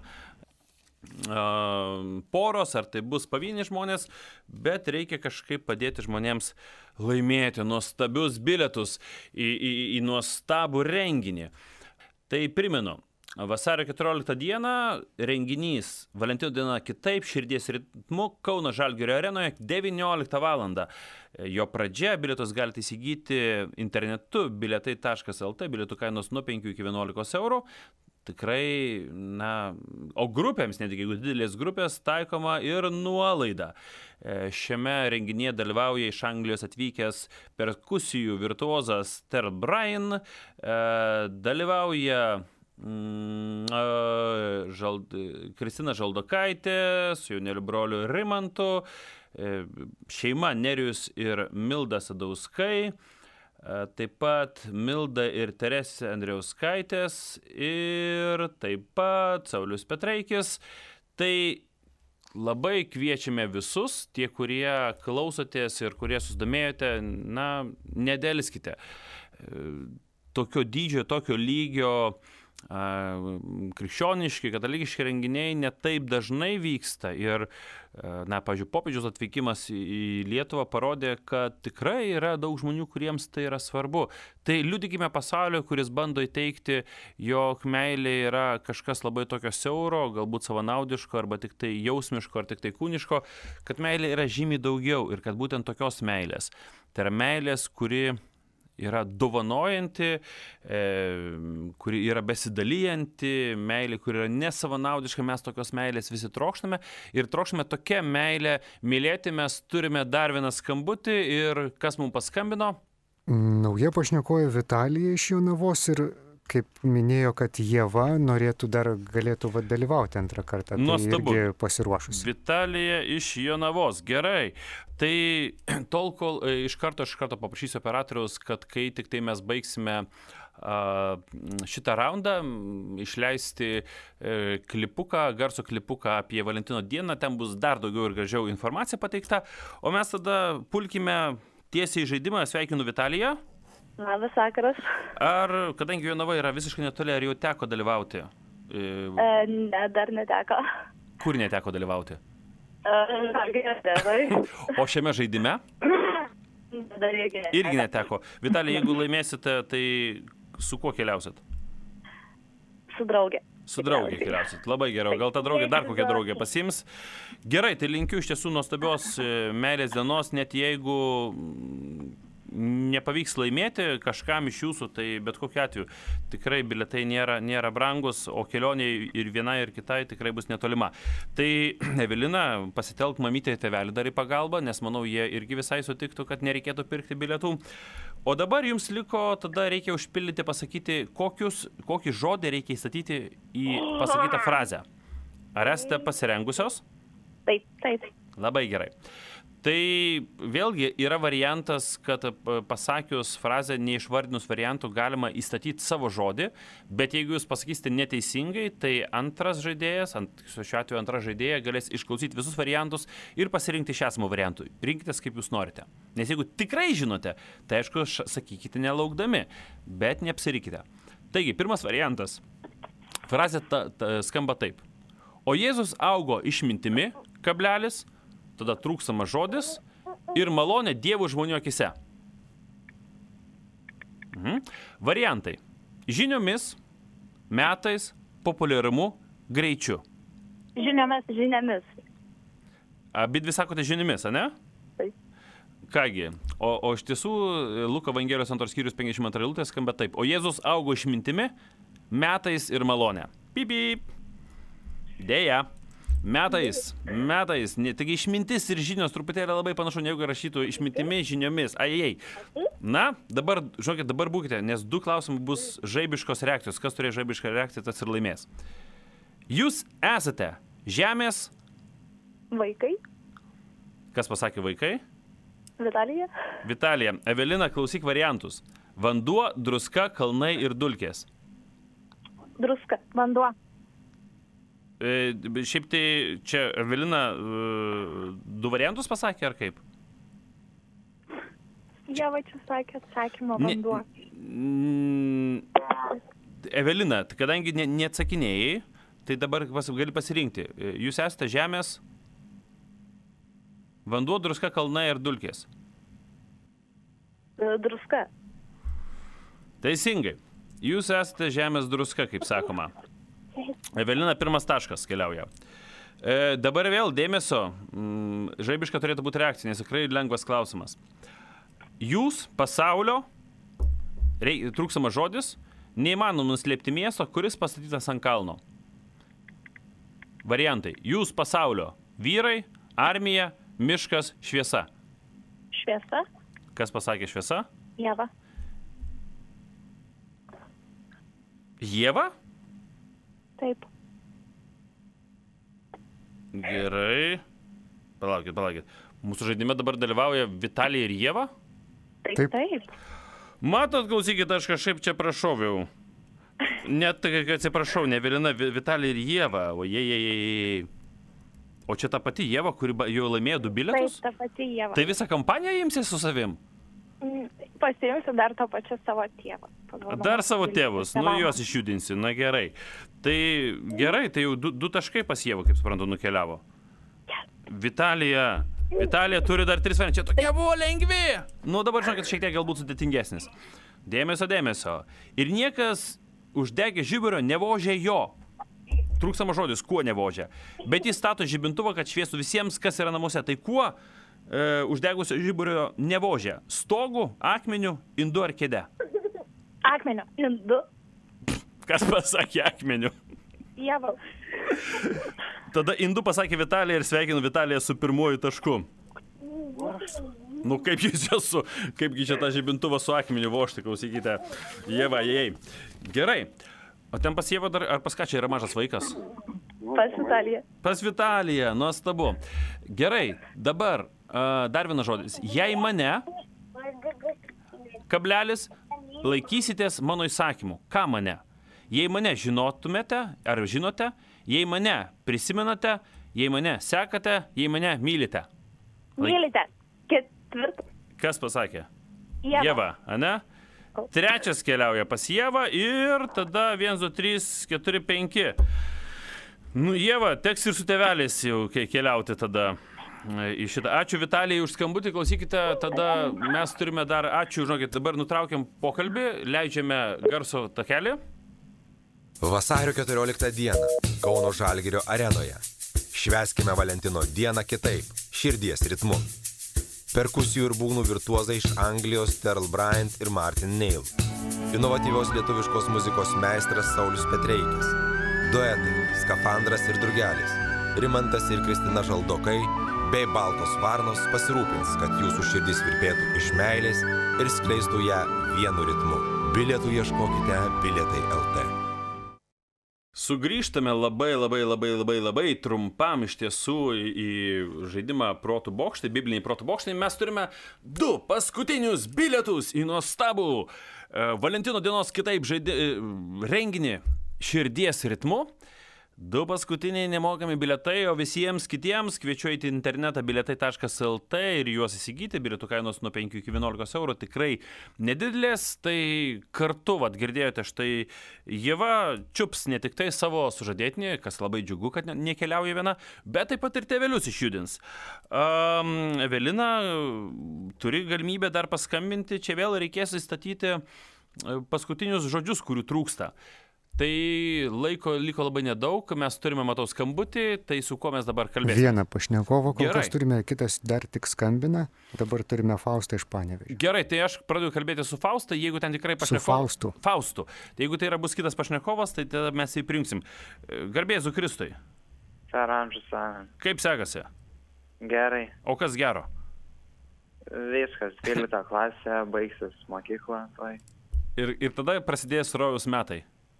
uh, poros, ar tai bus pavieniai žmonės, bet reikia kažkaip padėti žmonėms laimėti nuostabius bilietus į, į, į nuostabų renginį. Tai primenu, vasario keturioliktą dieną renginys Valentino diena kitaip, širdies ritmu, Kauno Žalgirio arenoje, devynioliktą valandą. Jo pradžia, bilietus galite įsigyti internetu bilietai taškas lt, bilietų kainos nuo penkių iki vienuolikos eurų. Tikrai, na, o grupėms, netgi jeigu didelės grupės, taikoma ir nuolaida. Šiame renginyje dalyvauja iš Anglijos atvykęs perkusijų virtuozas Ter Brian, dalyvauja mm, Žald... Kristina Žaldokaitė su jauneliu broliu Rimantu, šeima Nerijus ir Milda Sadauskai, taip pat Milda ir Teresė Andriauskaitės ir taip pat Saulius Petraikis. Tai labai kviečiame visus, tie, kurie klausotės ir kurie susidomėjote, na, nedelskite. Tokio dydžio, tokio lygio krikščioniški, katalikiški renginiai netaip dažnai vyksta ir, na, pavyzdžiui, popiežiaus atvykimas į Lietuvą parodė, kad tikrai yra daug žmonių, kuriems tai yra svarbu. Tai liudykime pasaulio, kuris bando įteikti, jog meilė yra kažkas labai tokio siauro, galbūt savanaudiško, arba tik tai jausmiško, ar tik tai kūniško, kad meilė yra žymiai daugiau ir kad būtent tokios meilės. Tai yra meilės, kuri yra dovanojanti, e, kuri yra besidalijanti, meilė, kuri yra nesavanaudiška, mes tokios meilės visi trokštame ir trokštame tokią meilę mylėti. Mes turime dar vieną skambutį ir kas mums paskambino? Nauja pašnekoja Vitalija iš Jonavos ir kaip minėjo, kad Ieva norėtų dar galėtų va, dalyvauti antrą kartą. Nuostabu. Tai irgi pasiruošusi. Vitalija iš Jonavos. Gerai. Tai tol, kol iš karto, iš karto paprašysiu operatoriaus, kad kai tik tai mes baigsime uh, šitą raundą, išleisti uh, klipuką, garso klipuką apie Valentino dieną, ten bus dar daugiau ir gražiau informacija pateikta. O mes tada pulkime tiesiai į žaidimą. Sveikinu Vitaliją. Labas vakaras. Ar, kadangi Jonava yra visiškai netoli, ar jau teko dalyvauti? E, ne, dar neteko. Kur neteko dalyvauti? E, o šiame žaidime? Dar irgi neteko. Irgi neteko. Vitalija, jeigu laimėsite, tai su kuo keliausit? Su draugė. Su draugė keliausit. Labai gerai. Gal ta draugė dar kokią draugę pasiims. Gerai, tai linkiu iš tiesų nuostabios meilės dienos, net jeigu nepavyks laimėti kažkam iš jūsų, tai bet kokiu atveju tikrai bilietai nėra, nėra brangus, o kelionė ir vienai ir kitai tikrai bus netolima. Tai Evelina, pasitelk mamytę ir tėvelį dar į pagalbą, nes manau, jie irgi visai sutiktų, kad nereikėtų pirkti bilietų. O dabar jums liko, tada reikia užpildyti, pasakyti, kokius, kokį žodį reikia įstatyti į pasakytą frazę. Ar esate pasirengusios? Taip, taip. Labai gerai. Tai vėlgi yra variantas, kad pasakius frazę neišvardinus variantų galima įstatyti savo žodį, bet jeigu jūs pasakysite neteisingai, tai antras žaidėjas, ant, šiuo atveju antra žaidėja, galės išklausyti visus variantus ir pasirinkti iš esamų variantų. Rinkitės kaip jūs norite. Nes jeigu tikrai žinote, tai aišku, sakykite nelaukdami, bet neapsirikite. Taigi, pirmas variantas. Frazė ta, ta, skamba taip. O Jėzus augo išmintimi, kablelis, tada trūkstamas žodis ir malonė Dievo žmonių akise. Mhm. Variantai. Žiniomis, metais, populiarumu, greičiu. Žiniomis, žiniomis. Abidvi sakote žiniomis, ane? Taip. Kągi, o, o iš tiesų Luko Evangelijos antros skyrius penkiasdešimt antra eilutė skamba taip. O Jėzus augo išmintimi, metais ir malonė. Pip, pip. Deja. Metais, metais, taigi išmintis ir žinios truputėlį labai panašu, negu rašytų išmintimi, žiniomis, ajai. Na, dabar, žinokit, dabar būkite, nes du klausimai bus žaibiškos reakcijos. Kas turėjo žaibišką reakciją, tas ir laimės. Jūs esate žemės... Vaikai. Kas pasakė vaikai? Vitalija. Vitalija. Evelina, klausyk variantus. Vanduo, druska, kalnai ir dulkės. Druska, vanduo. E, šiaip tai čia Evelina e, du variantus pasakė, ar kaip? Jie čia sakė atsakymą vanduo. Ne, Evelina, kadangi ne, neatsakinėjai, tai dabar pas, gali pasirinkti. Jūs esate žemės, vanduo, druska, kalnai ir dulkės. Druska. Teisingai. Jūs esate žemės druska, kaip sakoma. Evelina, pirmas taškas keliauja. E, dabar vėl dėmesio, m, žaibiška turėtų būti reakcija, nes tikrai lengvas klausimas. Jūs pasaulio, reik, trūksamas žodis, neįmanoma nuslėpti miesto, kuris pastatytas ant kalno. Variantai. Jūs pasaulio, vyrai, armija, miškas, šviesa. Šviesa. Kas pasakė šviesa? Ieva. Ieva? Taip. Gerai. Palaukit, palaukit. Mūsų žaidime dabar dalyvauja Vitalija ir Ieva? Taip. Taip. Taip. Matot, klausykit, aš kažkaip čia prašoviau. Net, atsiprašau, ne Evelina, Vitalija ir Ieva. O jei, jei, jei. O čia ta pati Ieva, kuri jau laimėjo du bilietus? Taip, ta pati Ieva. Tai visą kampaniją imsies su savim? Pasiimsiu dar to pačiu savo tėvą. Dar savo tėvus, nu juos išjudinsi, na gerai. Tai gerai, tai jau du, du taškai pas Ievą, kaip suprantu, nukeliavo. Vitalija, Vitalija turi dar tris variantus. Čia tokie buvo lengvi. Nu dabar žinokit, šiek tiek galbūt sudėtingesnis. Dėmesio, dėmesio. Ir niekas uždegė žiburio nevožė jo. Trūkstamas žodis, kuo nevožė. Bet jis stato žibintuvą, kad šviestų visiems, kas yra namuose. Tai kuo e, uždegusio žiburio nevožė? Stogu, akmeniu, indu ar kėde? Akmeniu, indu. Kas pasakė akmeniu? Ieva. Tada indu pasakė Vitalija ir sveikinu Vitaliją su pirmuoju tašku. Nu kaip jūs esu, kaipgi čia tą žibintuvą su akmeniu vožti, klausykite. Ieva, jei. Gerai. O ten pas Ievą dar, ar pas ką čia yra mažas vaikas? Pas Vitaliją. Pas Vitaliją, nuostabu. Gerai, dabar uh, dar vienas žodis. Jei mane, kablelis, laikysitės mano įsakymų. Ką mane? Jei mane žinotumėte, ar žinote, jei mane prisimenate, jei mane sekate, jei mane mylite. Laik... Mylite. Ketvirtas. Kas pasakė? Ieva. Ieva, ane? Trečias keliauja pas Ievą ir tada vienas, du, trys, keturi, penki. Nu, Ieva, teks ir su tėveliais jau keliauti tada į šitą. Ačiū Vitalijai už skambutį, klausykite, tada mes turime dar, ačiū, žinokit, dabar nutraukiam pokalbį, leidžiame garso takelį. Vasario keturioliktą dieną Kauno Žalgirio arenoje. Švęskime Valentino dieną kitaip, širdies ritmu. Perkusijų ir būgnų virtuozai iš Anglijos Terl Bryant ir Martin Neil. Inovatyvios lietuviškos muzikos meistras Saulius Petreikis. Duetai Skafandras ir Drugelis. Rimantas ir Kristina Žaldokai bei Baltos Varnos pasirūpins, kad jūsų širdis virpėtų iš meilės ir skleistų ją vienu ritmu. Bilietų ieškokite bilietai L T. Sugrįžtame labai, labai, labai, labai, labai trumpam iš tiesų į žaidimą Protų bokštai, bibliniai Protų bokštai. Mes turime du paskutinius bilietus į nuostabų Valentino dienos kitaip žaidi... renginį širdies ritmu. Du paskutiniai nemokami bilietai, o visiems kitiems kviečiu eiti internetą bilietai taškas L T ir juos įsigyti. Bilietų kainos nuo penkių iki vienuolikos eurų tikrai nedidelės. Tai kartu, vat, girdėjote, štai Ieva čiups ne tik tai savo sužadėtinį, kas labai džiugu, kad nekeliauja viena, bet taip pat ir tėvelius išjudins. Um, Evelina turi galimybę dar paskambinti, čia vėl reikės įstatyti paskutinius žodžius, kurių trūksta. Tai laiko liko labai nedaug, mes turime, matau, skambutį, tai su kuo mes dabar kalbėsime? Vieną pašnekovą kol kas turime, kitas dar tik skambina, dabar turime Faustą iš Panevėžio. Gerai, tai aš pradedu kalbėti su Fausta, jeigu ten tikrai pašnekovas... Su Faustu. Faustu. Tai jeigu tai yra bus kitas pašnekovas, tai tada mes jį priimsim. Garbėzu Kristui. Per amžius amen. Kaip sekasi? Gerai. O kas gero? Viskas, dvylikta klasė, baigsis mokykla. Tai. Ir, ir tada prasidės rojaus metai?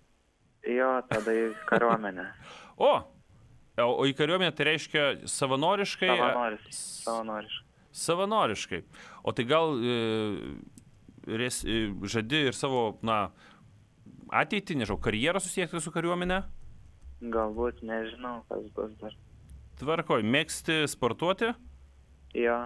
Jo, tada į kariuomenę. O, o į kariuomenę tai reiškia savanoriškai? Savanoriškai. Savanoriškai. Savanoriškai. O tai gal e, res, e, žadi ir savo, na, ateitį, nežinau, karjerą susiekti su kariuomenė? Galbūt, nežinau, kas bus dar. Tvarkoj, mėgsti sportuoti? Jo.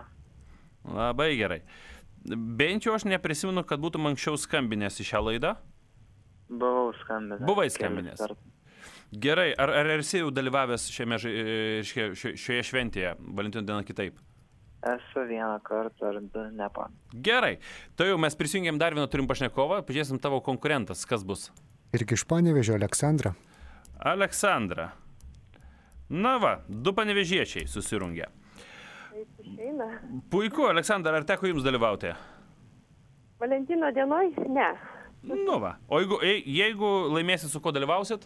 Labai gerai. Bent jau aš neprisimenu, kad būtum anksčiau skambinęs į šią laidą. Buvau skambinęs. Buvai skambinęs. Gerai, ar, ar esi jau dalyvavęs šiame, šioje, šioje šventėje, Valentino dieną kitaip? Esu vieną kartą ar du, nepam. Gerai, tai jau mes prisijungėm dar vieną turim pašnekovą, pažiūrėsim tavo konkurentas, kas bus? Irgi iš Panevėžio, Aleksandra. Aleksandra. Na va, du panevėžiečiai susirungė. Išeina. Puiku, Aleksandra, ar teko jums dalyvauti? Valentino dienoj? Ne. Nu va, o jeigu, jeigu laimėsit, su ko dalyvausit?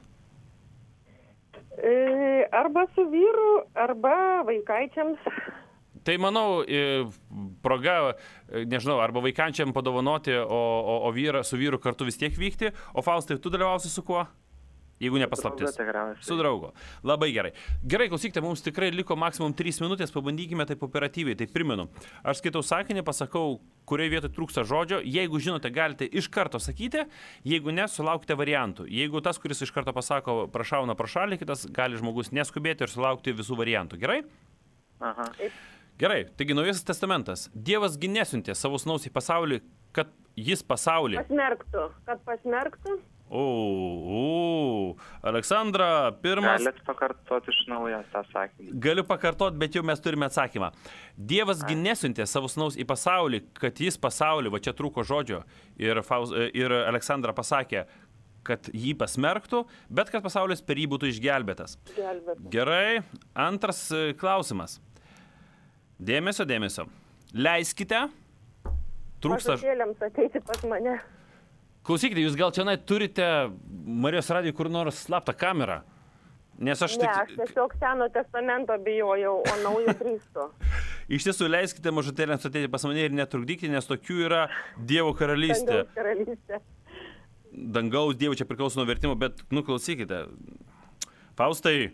E, arba su vyru, arba vaikaičiams. Tai manau, proga, nežinau, arba vaikaičiam padovanoti, o, o, o vyra, su vyru kartu vis tiek vykti. O Faustai, tu dalyvausi su kuo? Jeigu nepaslaptis. Su draugu. Labai gerai. Gerai, klausykite, mums tikrai liko maksimum trys minutės, pabandykime taip operatyviai. Tai primenu, aš skaitau sakinį, pasakau, kurioje vietoje trūksta žodžio. Jeigu žinote, galite iš karto sakyti, jeigu ne, sulaukite variantų. Jeigu tas, kuris iš karto pasako, prašauna pro šalį, kitas gali žmogus neskubėti ir sulaukti visų variantų. Gerai? Aha. Gerai, taigi Naujasis testamentas. Dievas gi nesiuntė savo sūnaus į pasaulį, kad jis pasaulį... Pasmerktų, kad pasmerktų. O, o, Aleksandra, pirmas... Galit pakartoti iš naujo tą sakinį. Galiu pakartoti, bet jau mes turime atsakymą. Dievas gi nesiuntė savo sūnaus į pasaulį, kad jis pasaulį, va čia trūko žodžio, ir, Faust, ir Aleksandra pasakė, kad jį pasmerktų, bet kad pasaulis per jį būtų išgelbėtas. Gelbėtas. Gerai, antras klausimas. Dėmesio, dėmesio. Leiskite. Trūksta... Pašokėliams ateiti pas mane. Klausykite, jūs gal čia turite Marijos radijo kur nors slaptą kamerą? Nes aš ne, tik... aš tiesiog Seno testamento bijojau, o naujo drįstu. Iš tiesų, leiskite mažutėliams ateiti pas mane ir netrukdykite, nes tokių yra Dievo karalystė. Dangaus karalystė. Dangaus Dievo čia priklauso nuo vertimo, bet, nu, klausykite. Faustai,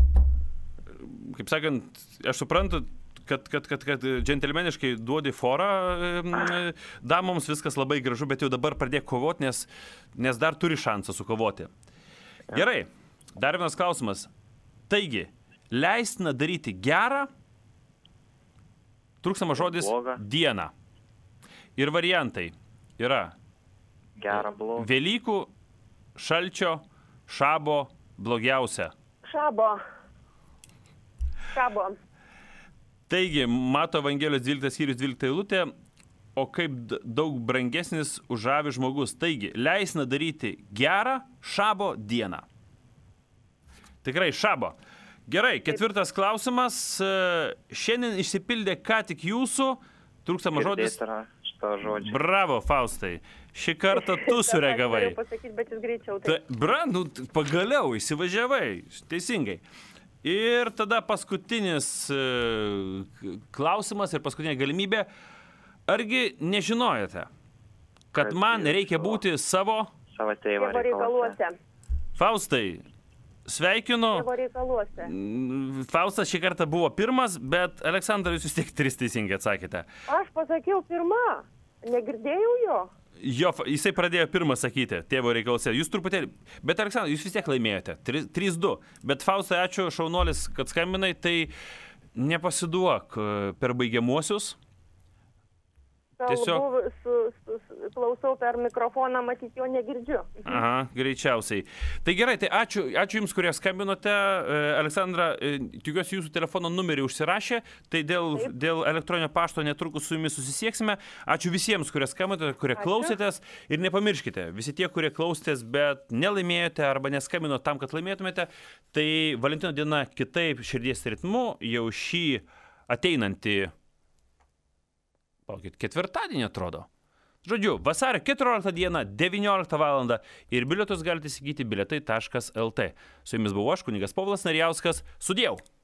kaip sakant, aš suprantu, kad, kad, kad, kad džentelmeniškai duodi forą damoms, viskas labai gražu, bet jau dabar pradėk kovoti, nes, nes dar turi šansą sukovoti. Gerai, dar vienas klausimas. Taigi, leistina daryti gerą, trūkstama žodis dieną. Ir variantai yra gerą, blogą. Velykų, šalčio, šabo, blogiausia. Šabo. Šabo. Taigi, Mato Evangelijos dvyliktas skyrius dvylikta eilutė, o kaip d- daug brangesnis už avį žmogus. Taigi, leisna daryti gerą šabo dieną. Tikrai šabo. Gerai, ketvirtas klausimas. E, Šiandien išsipildė ką tik jūsų, trūkstama žodis. Girdėt yra šito žodžio. Bravo, Faustai. Šį kartą tu sureagavai. Aš pasakyti, bet jūs greičiau. Ta, bra, nu, t- pagaliau įsivažiavai. Teisingai. Ir tada paskutinis e, k- klausimas ir paskutinė galimybė. Argi nežinojote, kad Kad man jūs reikia savo- būti savo... Savo tėvo Tėvo reikaluose. reikaluose. Faustai, sveikinu. Tėvo reikaluose. Mm, Faustas šį kartą buvo pirmas, bet Aleksandra, jūs vis tiek tris teisingai atsakėte. Aš pasakiau pirmą. Negirdėjau jo. Jo, fa- jisai pradėjo pirmą sakyti, tėvo reikalose. Jūs truputėlį... Bet, Aleksandra, jūs vis tiek laimėjote. trys du. Bet, Faustai, ačiū, šaunuolis, kad skambinai. Tai nepasiduok e, per baigiamuosius. Tiesiog- Kalbu, su, su, su, klausau per mikrofoną, matyti jo negirdžiu. Aha, greičiausiai. Tai gerai, tai ačiū, ačiū Jums, kurie skambinote. E, Aleksandra, e, tikiuosi jūsų telefono numerį užsirašė, tai dėl, dėl elektroninio pašto netrukus su Jumis susisieksime. Ačiū visiems, kurie skambinote, kurie Ačiū. klausėtės. Ir nepamirškite, visi tie, kurie klausėtės, bet nelaimėjote arba neskambino tam, kad laimėtumėte, tai Valentino diena kitaip širdies ritmu jau šį ateinantį, palaukit, ketvirtadienį atrodo. Žodžiu, vasario keturioliktą dieną, devynioliktą valandą ir bilietus galite įsigyti bilietai taškas lt. Su Jumis buvau aš, kunigas Povilas Narijauskas. Sudiev!